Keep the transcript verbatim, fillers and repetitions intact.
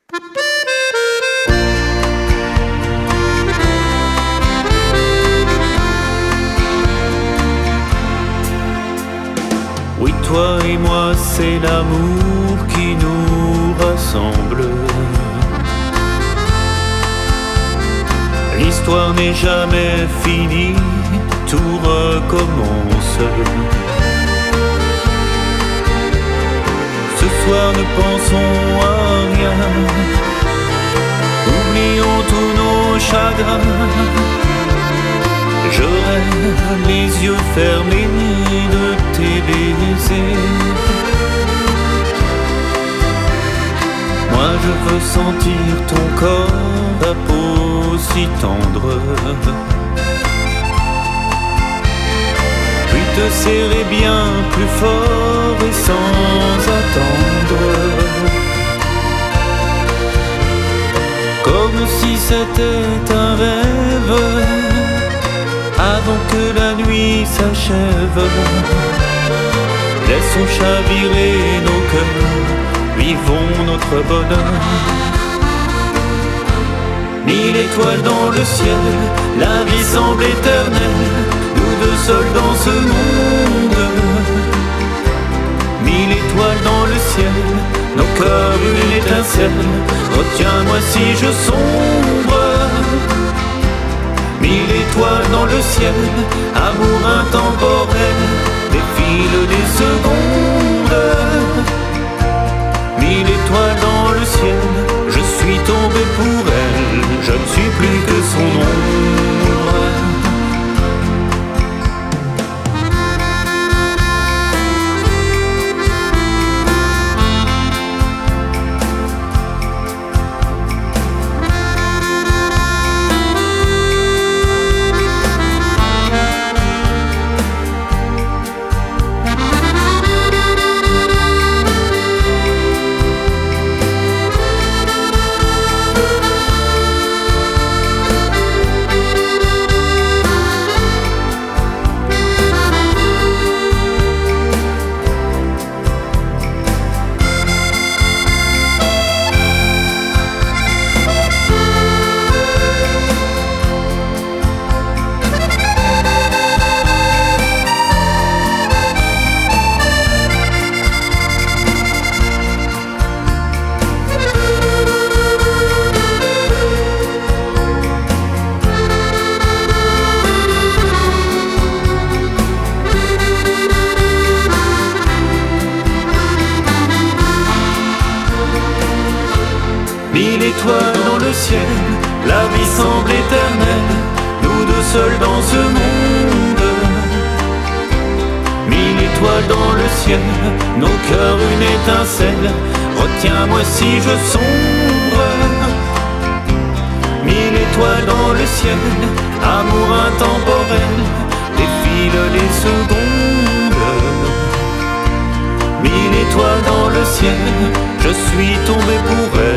Oui, toi et moi, c'est l'amour qui nous rassemble. L'histoire n'est jamais finie, tout recommence. Ce soir, ne pensons à rien, oublions tous nos chagrins. Je rêve les yeux fermés de tes baisers. Moi je veux sentir ton corps à peau si tendre, puis te serrer bien plus fort et sans attendre, comme si c'était un rêve. Avant que la nuit s'achève, laissons chavirer nos cœurs, vivons notre bonheur. Mille étoiles dans le ciel, la vie semble éternelle, nous deux seuls dans ce monde. Mille étoiles dans le ciel, nos cœurs une étincelle, retiens-moi si je sombre. Mille étoiles dans le ciel, amour intemporel, défilent les secondes. Mille étoiles dans le ciel, je suis tombé pour elle, je ne suis plus que son ombre. Mille étoiles dans le ciel, la vie semble éternelle, nous deux seuls dans ce monde. Mille étoiles dans le ciel, nos cœurs une étincelle, retiens-moi si je sombre. Mille étoiles dans le ciel, amour intemporel, défilent les secondes. Mille étoiles dans le ciel, je suis tombé pour elle.